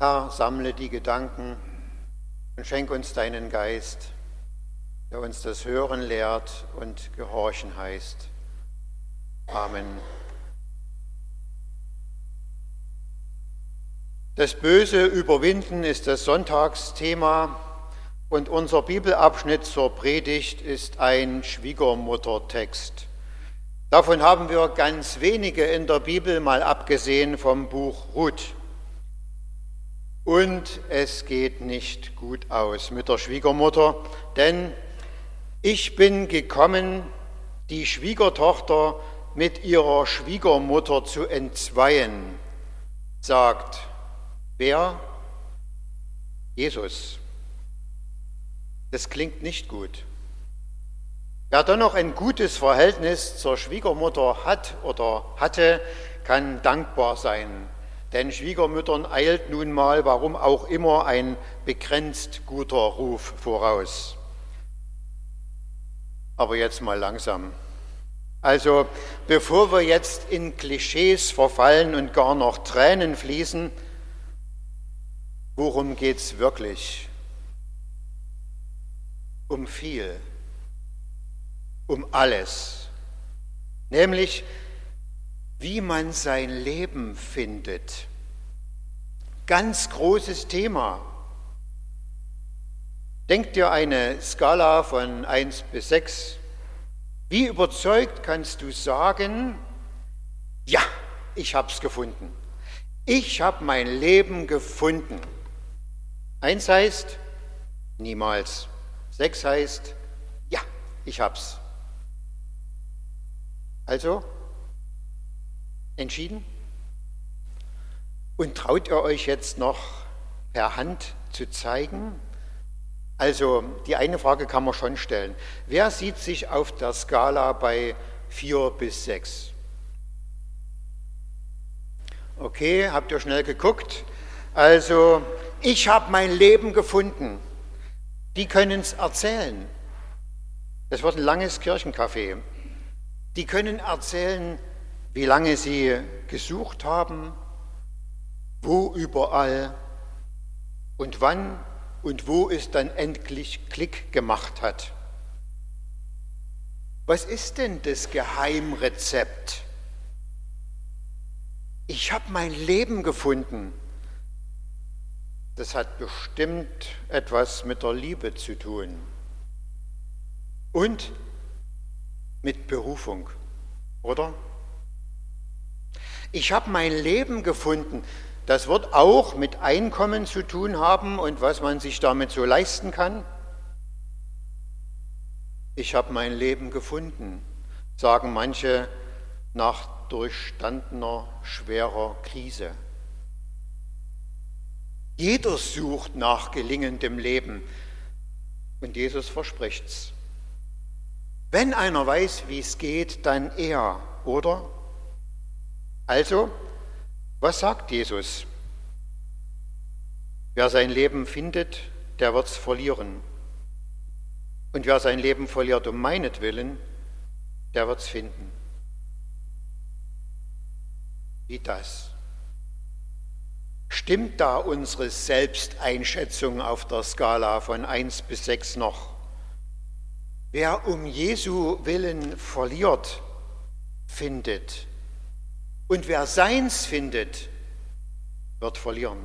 Herr, sammle die Gedanken und schenk uns deinen Geist, der uns das Hören lehrt und Gehorchen heißt. Amen. Das Böse überwinden ist das Sonntagsthema und unser Bibelabschnitt zur Predigt ist ein Schwiegermuttertext. Davon haben wir ganz wenige in der Bibel, mal abgesehen vom Buch Ruth. Und es geht nicht gut aus mit der Schwiegermutter, denn ich bin gekommen, die Schwiegertochter mit ihrer Schwiegermutter zu entzweien, sagt wer? Jesus. Das klingt nicht gut. Wer dann noch ein gutes Verhältnis zur Schwiegermutter hat oder hatte, kann dankbar sein. Denn Schwiegermüttern eilt nun mal, warum auch immer, ein begrenzt guter Ruf voraus. Aber jetzt mal langsam. Also, bevor wir jetzt in Klischees verfallen und gar noch Tränen fließen, worum geht's wirklich? Um viel, um alles, nämlich wie man sein Leben findet. Ganz großes Thema. Denk dir eine Skala von 1 bis 6. Wie überzeugt kannst du sagen, ja, ich habe es gefunden. Ich habe mein Leben gefunden. 1 heißt, niemals. 6 heißt, ja, ich hab's. Also, entschieden? Und traut ihr euch jetzt noch per Hand zu zeigen? Also, die eine Frage kann man schon stellen. Wer sieht sich auf der Skala bei 4 bis 6? Okay, habt ihr schnell geguckt? Also, ich habe mein Leben gefunden. Die können es erzählen. Das wird ein langes Kirchencafé. Die können erzählen, wie lange sie gesucht haben, wo überall und wann und wo es dann endlich Klick gemacht hat. Was ist denn das Geheimrezept? Ich habe mein Leben gefunden. Das hat bestimmt etwas mit der Liebe zu tun und mit Berufung, oder? Ich habe mein Leben gefunden. Das wird auch mit Einkommen zu tun haben und was man sich damit so leisten kann. Ich habe mein Leben gefunden, sagen manche nach durchstandener schwerer Krise. Jeder sucht nach gelingendem Leben und Jesus verspricht's. Wenn einer weiß, wie es geht, dann er, oder? Also, was sagt Jesus? Wer sein Leben findet, der wird's verlieren. Und wer sein Leben verliert um meinetwillen, der wird's finden. Wie das? Stimmt da unsere Selbsteinschätzung auf der Skala von 1 bis 6 noch? Wer um Jesu willen verliert, findet. Und wer seins findet, wird verlieren.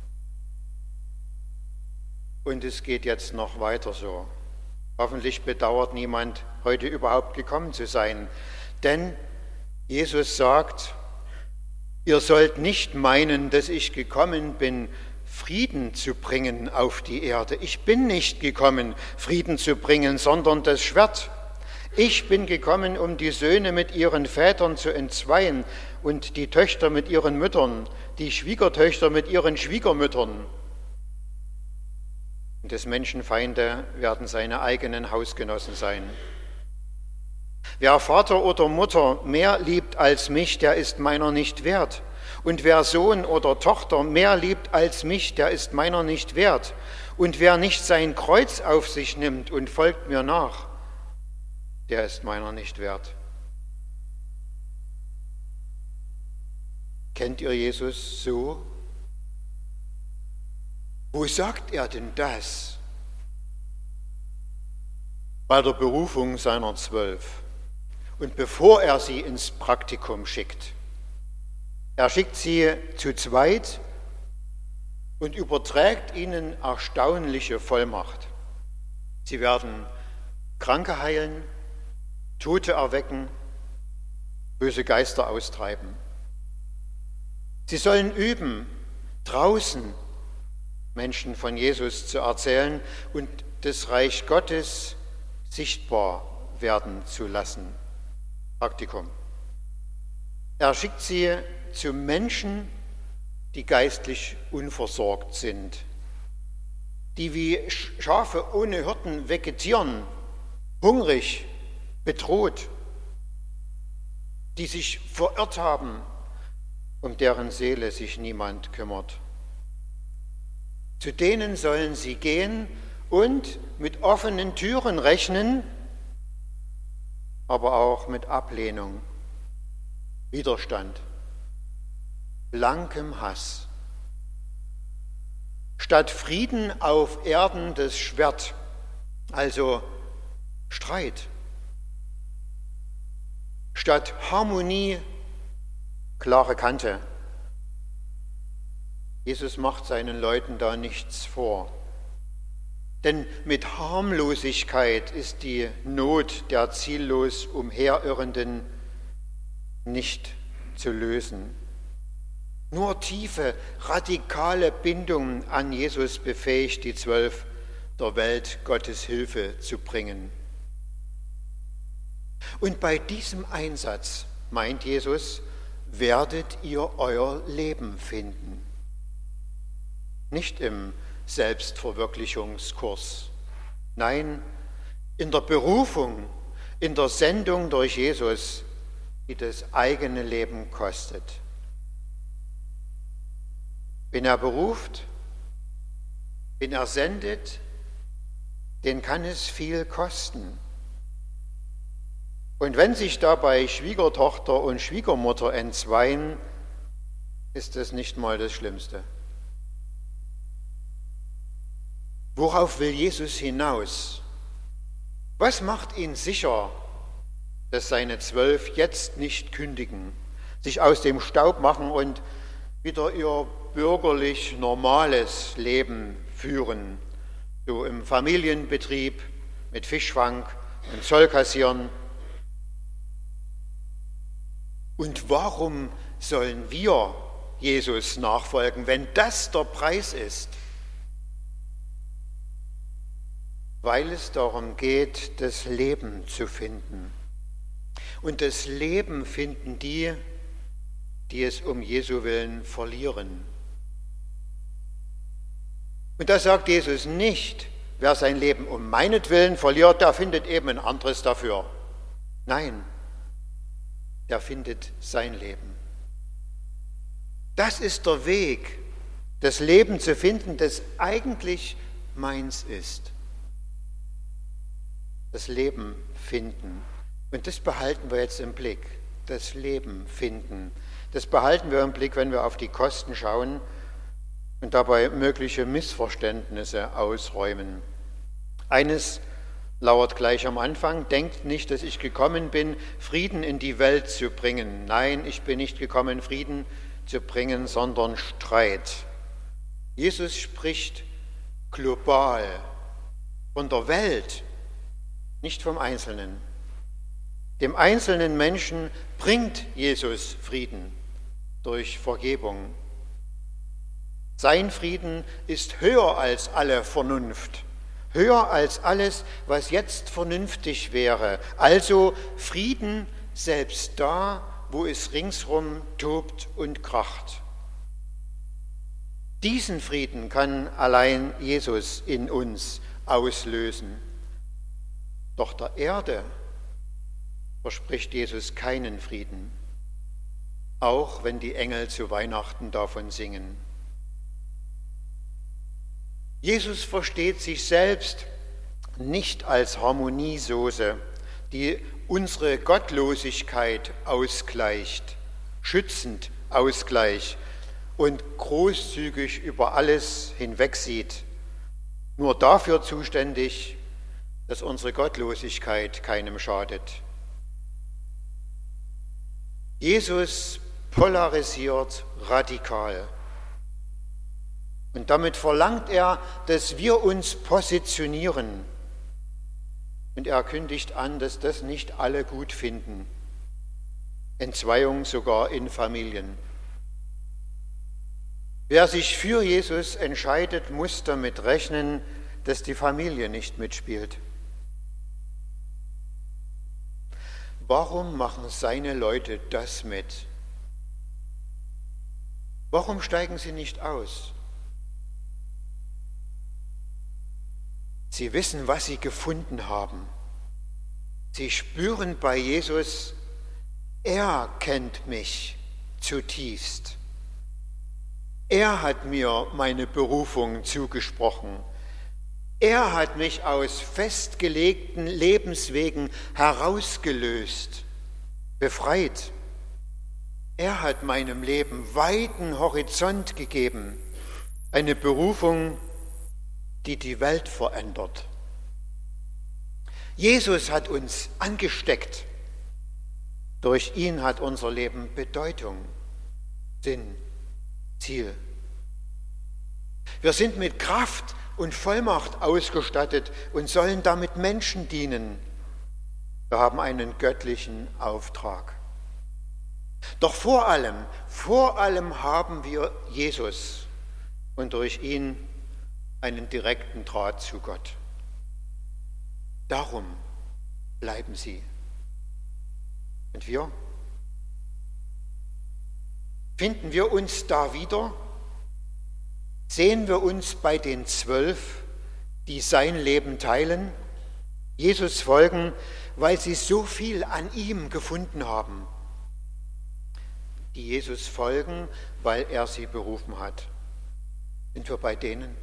Und es geht jetzt noch weiter so. Hoffentlich bedauert niemand, heute überhaupt gekommen zu sein. Denn Jesus sagt, ihr sollt nicht meinen, dass ich gekommen bin, Frieden zu bringen auf die Erde. Ich bin nicht gekommen, Frieden zu bringen, sondern das Schwert. Ich bin gekommen, um die Söhne mit ihren Vätern zu entzweien und die Töchter mit ihren Müttern, die Schwiegertöchter mit ihren Schwiegermüttern. Und des Menschen Feinde werden seine eigenen Hausgenossen sein. Wer Vater oder Mutter mehr liebt als mich, der ist meiner nicht wert. Und wer Sohn oder Tochter mehr liebt als mich, der ist meiner nicht wert. Und wer nicht sein Kreuz auf sich nimmt und folgt mir nach, der ist meiner nicht wert. Kennt ihr Jesus so? Wo sagt er denn das? Bei der Berufung seiner 12. Und bevor er sie ins Praktikum schickt. Er schickt sie zu zweit und überträgt ihnen erstaunliche Vollmacht. Sie werden Kranke heilen, Tote erwecken, böse Geister austreiben. Sie sollen üben, draußen Menschen von Jesus zu erzählen und das Reich Gottes sichtbar werden zu lassen. Praktikum. Er schickt sie zu Menschen, die geistlich unversorgt sind, die wie Schafe ohne Hirten vegetieren, hungrig, bedroht, die sich verirrt haben, um deren Seele sich niemand kümmert. Zu denen sollen sie gehen und mit offenen Türen rechnen, aber auch mit Ablehnung, Widerstand, blankem Hass. Statt Frieden auf Erden das Schwert, also Streit. Statt Harmonie klare Kante. Jesus macht seinen Leuten da nichts vor. Denn mit Harmlosigkeit ist die Not der ziellos Umherirrenden nicht zu lösen. Nur tiefe, radikale Bindung an Jesus befähigt die 12, der Welt Gottes Hilfe zu bringen. Und bei diesem Einsatz, meint Jesus, werdet ihr euer Leben finden. Nicht im Selbstverwirklichungskurs. Nein, in der Berufung, in der Sendung durch Jesus, die das eigene Leben kostet. Wen er beruft, wen er sendet, den kann es viel kosten. Und wenn sich dabei Schwiegertochter und Schwiegermutter entzweien, ist es nicht mal das Schlimmste. Worauf will Jesus hinaus? Was macht ihn sicher, dass seine 12 jetzt nicht kündigen, sich aus dem Staub machen und wieder ihr bürgerlich normales Leben führen, so im Familienbetrieb mit Fischfang und Zollkassieren? Und warum sollen wir Jesus nachfolgen, wenn das der Preis ist? Weil es darum geht, das Leben zu finden. Und das Leben finden die, die es um Jesu Willen verlieren. Und da sagt Jesus nicht, wer sein Leben um meinetwillen verliert, der findet eben ein anderes dafür. Nein, der findet sein Leben. Das ist der Weg, das Leben zu finden, das eigentlich meins ist. Das Leben finden. Und das behalten wir jetzt im Blick. Das Leben finden. Das behalten wir im Blick, wenn wir auf die Kosten schauen und dabei mögliche Missverständnisse ausräumen. Eines lauert gleich am Anfang: Denkt nicht, dass ich gekommen bin, Frieden in die Welt zu bringen. Nein, ich bin nicht gekommen, Frieden zu bringen, sondern Streit. Jesus spricht global von der Welt, nicht vom Einzelnen. Dem einzelnen Menschen bringt Jesus Frieden durch Vergebung. Sein Frieden ist höher als alle Vernunft, höher als alles, was jetzt vernünftig wäre. Also Frieden selbst da, wo es ringsrum tobt und kracht. Diesen Frieden kann allein Jesus in uns auslösen. Doch der Erde verspricht Jesus keinen Frieden, auch wenn die Engel zu Weihnachten davon singen. Jesus versteht sich selbst nicht als Harmoniesoße, die unsere Gottlosigkeit ausgleicht, schützend ausgleicht und großzügig über alles hinwegsieht, nur dafür zuständig, dass unsere Gottlosigkeit keinem schadet. Jesus polarisiert radikal. Und damit verlangt er, dass wir uns positionieren. Und er kündigt an, dass das nicht alle gut finden. Entzweiung sogar in Familien. Wer sich für Jesus entscheidet, muss damit rechnen, dass die Familie nicht mitspielt. Warum machen seine Leute das mit? Warum steigen sie nicht aus? Sie wissen, was sie gefunden haben. Sie spüren bei Jesus, er kennt mich zutiefst. Er hat mir meine Berufung zugesprochen. Er hat mich aus festgelegten Lebenswegen herausgelöst, befreit. Er hat meinem Leben weiten Horizont gegeben, eine Berufung, die die Welt verändert. Jesus hat uns angesteckt. Durch ihn hat unser Leben Bedeutung, Sinn, Ziel. Wir sind mit Kraft und Vollmacht ausgestattet und sollen damit Menschen dienen. Wir haben einen göttlichen Auftrag. Doch vor allem haben wir Jesus und durch ihn einen direkten Draht zu Gott. Darum bleiben sie. Und wir? Finden wir uns da wieder? Sehen wir uns bei den 12, die sein Leben teilen, Jesus folgen, weil sie so viel an ihm gefunden haben, die Jesus folgen, weil er sie berufen hat. Sind wir bei denen?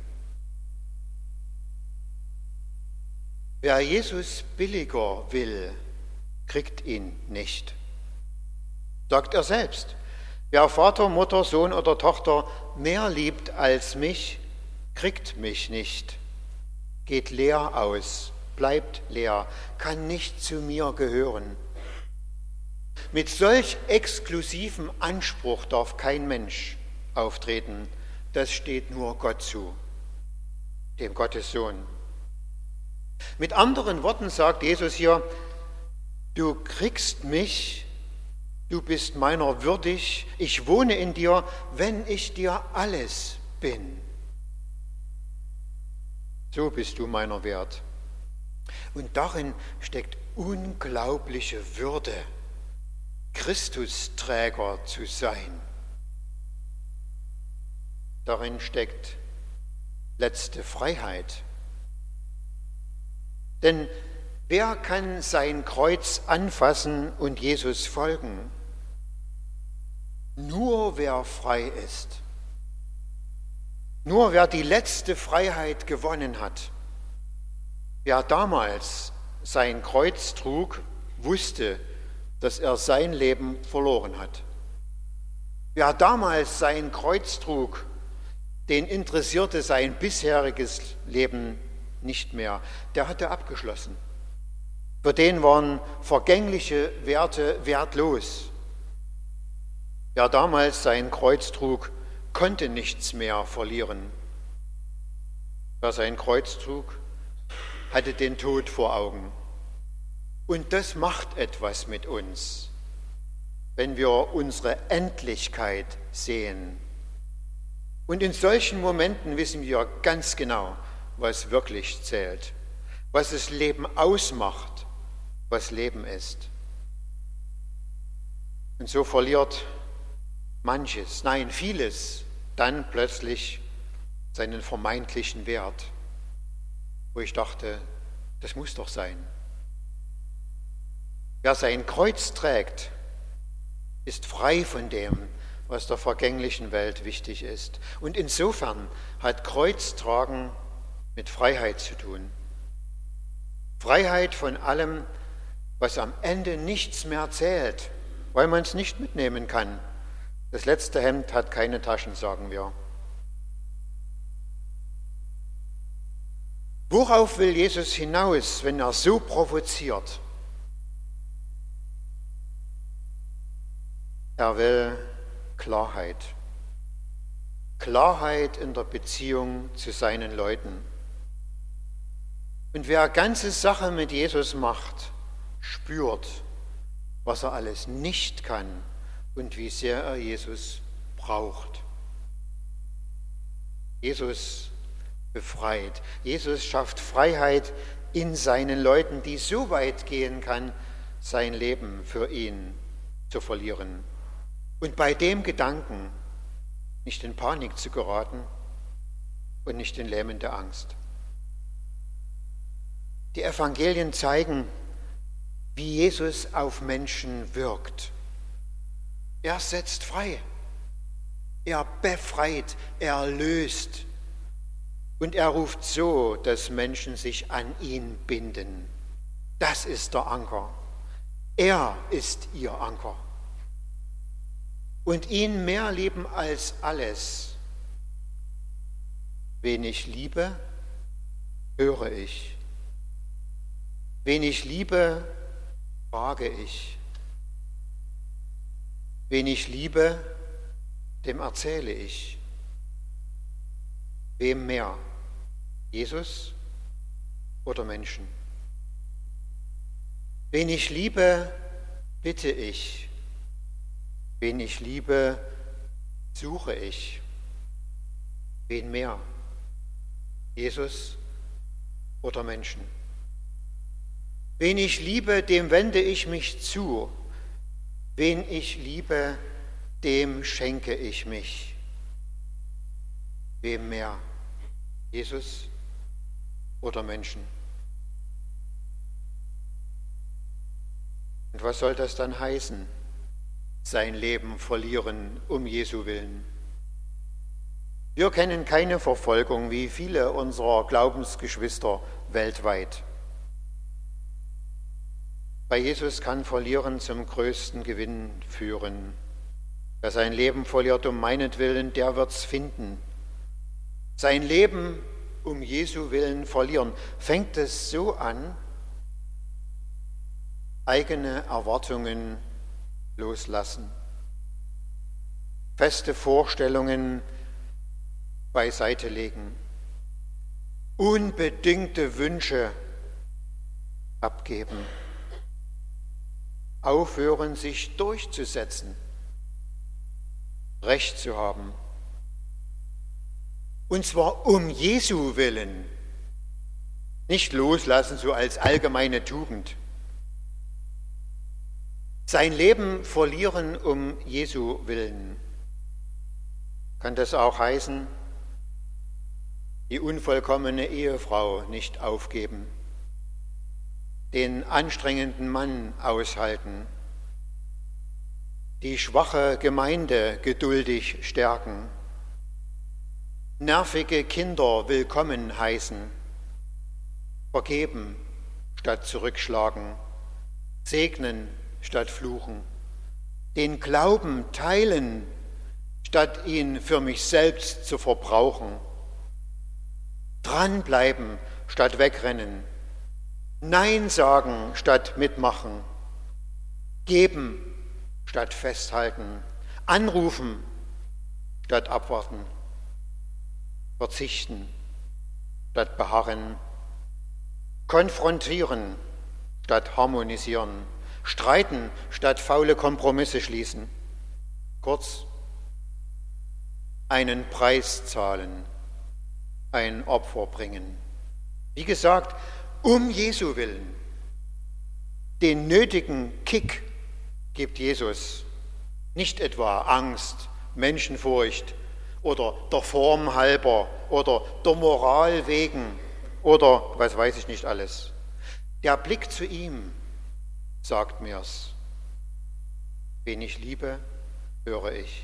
Wer Jesus billiger will, kriegt ihn nicht. Sagt er selbst. Wer Vater, Mutter, Sohn oder Tochter mehr liebt als mich, kriegt mich nicht. Geht leer aus, bleibt leer, kann nicht zu mir gehören. Mit solch exklusivem Anspruch darf kein Mensch auftreten. Das steht nur Gott zu, dem Gottes Sohn. Mit anderen Worten sagt Jesus hier, du kriegst mich, du bist meiner würdig, ich wohne in dir, wenn ich dir alles bin. So bist du meiner wert. Und darin steckt unglaubliche Würde, Christusträger zu sein. Darin steckt letzte Freiheit. Denn wer kann sein Kreuz anfassen und Jesus folgen? Nur wer frei ist. Nur wer die letzte Freiheit gewonnen hat. Wer damals sein Kreuz trug, wusste, dass er sein Leben verloren hat. Wer damals sein Kreuz trug, den interessierte sein bisheriges Leben nicht mehr. Der hatte abgeschlossen. Für den waren vergängliche Werte wertlos. Wer damals sein Kreuz trug, konnte nichts mehr verlieren. Wer sein Kreuz trug, hatte den Tod vor Augen. Und das macht etwas mit uns, wenn wir unsere Endlichkeit sehen. Und in solchen Momenten wissen wir ganz genau, was wirklich zählt, was das Leben ausmacht, was Leben ist. Und so verliert manches, nein, vieles, dann plötzlich seinen vermeintlichen Wert, wo ich dachte, das muss doch sein. Wer sein Kreuz trägt, ist frei von dem, was der vergänglichen Welt wichtig ist. Und insofern hat Kreuztragen mit Freiheit zu tun. Freiheit von allem, was am Ende nichts mehr zählt, weil man es nicht mitnehmen kann. Das letzte Hemd hat keine Taschen, sagen wir. Worauf will Jesus hinaus, wenn er so provoziert? Er will Klarheit. Klarheit in der Beziehung zu seinen Leuten. Und wer ganze Sache mit Jesus macht, spürt, was er alles nicht kann und wie sehr er Jesus braucht. Jesus befreit. Jesus schafft Freiheit in seinen Leuten, die so weit gehen kann, sein Leben für ihn zu verlieren. Und bei dem Gedanken nicht in Panik zu geraten und nicht in lähmende Angst. Die Evangelien zeigen, wie Jesus auf Menschen wirkt. Er setzt frei, er befreit, er löst und er ruft so, dass Menschen sich an ihn binden. Das ist der Anker. Er ist ihr Anker. Und ihn mehr lieben als alles. Wen ich liebe, höre ich. Wen ich liebe, frage ich. Wen ich liebe, dem erzähle ich. Wem mehr? Jesus oder Menschen? Wen ich liebe, bitte ich. Wen ich liebe, suche ich. Wen mehr? Jesus oder Menschen? Wen ich liebe, dem wende ich mich zu. Wen ich liebe, dem schenke ich mich. Wem mehr? Jesus oder Menschen? Und was soll das dann heißen? Sein Leben verlieren um Jesu willen. Wir kennen keine Verfolgung wie viele unserer Glaubensgeschwister weltweit. Bei Jesus kann Verlieren zum größten Gewinn führen. Wer sein Leben verliert um meinetwillen, der wird's finden. Sein Leben um Jesu willen verlieren. Fängt es so an, eigene Erwartungen loslassen, feste Vorstellungen beiseite legen, unbedingte Wünsche abgeben, aufhören, sich durchzusetzen, Recht zu haben. Und zwar um Jesu willen, nicht loslassen so als allgemeine Tugend. Sein Leben verlieren um Jesu willen. Kann das auch heißen, die unvollkommene Ehefrau nicht aufgeben, den anstrengenden Mann aushalten, die schwache Gemeinde geduldig stärken, nervige Kinder willkommen heißen, vergeben statt zurückschlagen, segnen statt fluchen, den Glauben teilen, statt ihn für mich selbst zu verbrauchen, dranbleiben statt wegrennen, Nein sagen statt mitmachen, geben statt festhalten, anrufen statt abwarten, verzichten statt beharren, konfrontieren statt harmonisieren, streiten statt faule Kompromisse schließen. Kurz, einen Preis zahlen, ein Opfer bringen. Wie gesagt, um Jesu willen. Den nötigen Kick gibt Jesus, nicht etwa Angst, Menschenfurcht oder der Form halber oder der Moral wegen oder was weiß ich nicht alles. Der Blick zu ihm sagt mir's. Wen ich liebe, höre ich.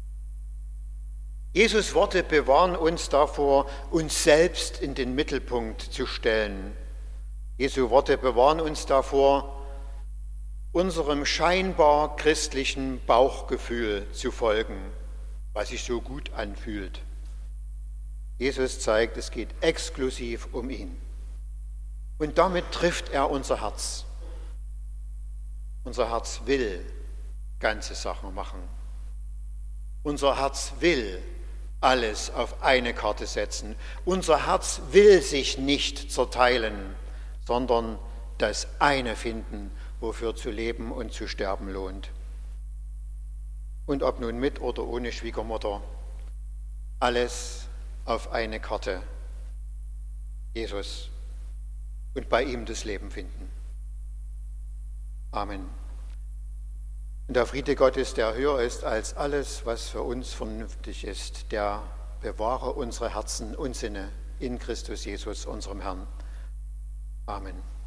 Jesus' Worte bewahren uns davor, uns selbst in den Mittelpunkt zu stellen. Jesu Worte bewahren uns davor, unserem scheinbar christlichen Bauchgefühl zu folgen, was sich so gut anfühlt. Jesus zeigt, es geht exklusiv um ihn. Und damit trifft er unser Herz. Unser Herz will ganze Sachen machen. Unser Herz will alles auf eine Karte setzen. Unser Herz will sich nicht zerteilen, sondern das eine finden, wofür zu leben und zu sterben lohnt. Und ob nun mit oder ohne Schwiegermutter, alles auf eine Karte. Jesus. Und bei ihm das Leben finden. Amen. Und der Friede Gottes, der höher ist als alles, was für uns vernünftig ist, der bewahre unsere Herzen und Sinne in Christus Jesus, unserem Herrn. Amen.